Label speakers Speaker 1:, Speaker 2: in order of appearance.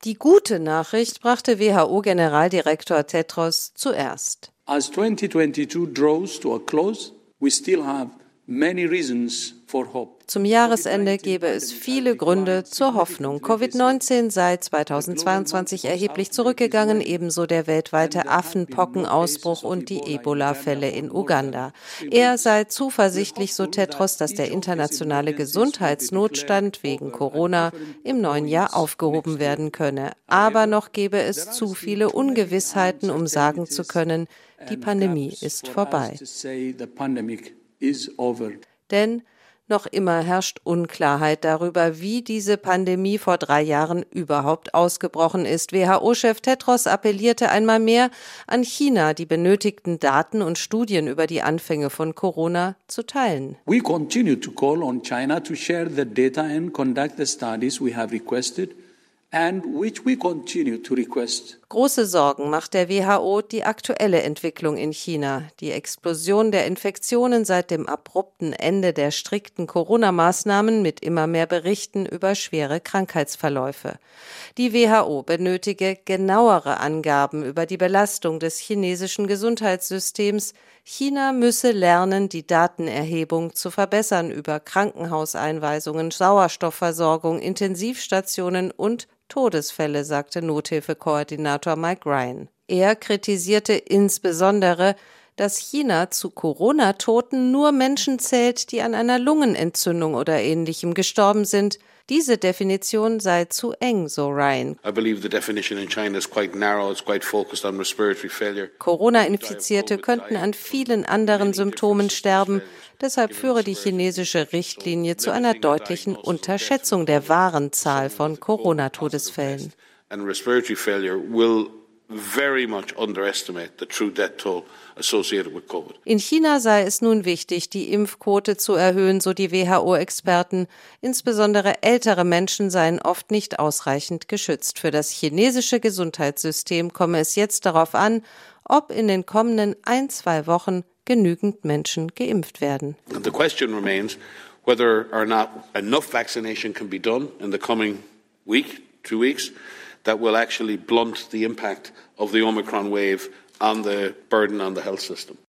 Speaker 1: Die gute Nachricht brachte WHO-Generaldirektor Tedros zuerst.
Speaker 2: As 2022 draws to a close, we still have many reasons for hope.
Speaker 1: Zum Jahresende gäbe es viele Gründe zur Hoffnung. Covid-19 sei 2022 erheblich zurückgegangen, ebenso der weltweite Affenpockenausbruch und die Ebola-Fälle in Uganda. Er sei zuversichtlich, so Tedros, dass der internationale Gesundheitsnotstand wegen Corona im neuen Jahr aufgehoben werden könne. Aber noch gäbe es zu viele Ungewissheiten, um sagen zu können, die Pandemie ist vorbei. Denn noch immer herrscht Unklarheit darüber, wie diese Pandemie vor 3 Jahren überhaupt ausgebrochen ist. WHO-Chef Tedros appellierte einmal mehr an China, die benötigten Daten und Studien über die Anfänge von Corona zu teilen.
Speaker 2: We continue to call on China to share the data and conduct the studies we have requested and which we continue to request.
Speaker 1: Große Sorgen macht der WHO die aktuelle Entwicklung in China. Die Explosion der Infektionen seit dem abrupten Ende der strikten Corona-Maßnahmen mit immer mehr Berichten über schwere Krankheitsverläufe. Die WHO benötige genauere Angaben über die Belastung des chinesischen Gesundheitssystems. China müsse lernen, die Datenerhebung zu verbessern über Krankenhauseinweisungen, Sauerstoffversorgung, Intensivstationen und Todesfälle, sagte Nothilfekoordinator Mike Ryan. Er kritisierte insbesondere, dass China zu Corona-Toten nur Menschen zählt, die an einer Lungenentzündung oder Ähnlichem gestorben sind. Diese Definition sei zu eng, so Ryan. Corona-Infizierte könnten an vielen anderen Symptomen sterben. Deshalb führe die chinesische Richtlinie zu einer deutlichen Unterschätzung der wahren Zahl von Corona-Todesfällen. In China sei es nun wichtig, die Impfquote zu erhöhen, so die WHO-Experten. Insbesondere ältere Menschen seien oft nicht ausreichend geschützt. Für das chinesische Gesundheitssystem komme es jetzt darauf an, ob in den kommenden 1-2 Wochen genügend Menschen geimpft werden.
Speaker 3: And the question remains whether or not enough vaccination can be done in the coming week, 2 weeks, that will actually blunt the impact of the Omicron wave on the burden on the health system.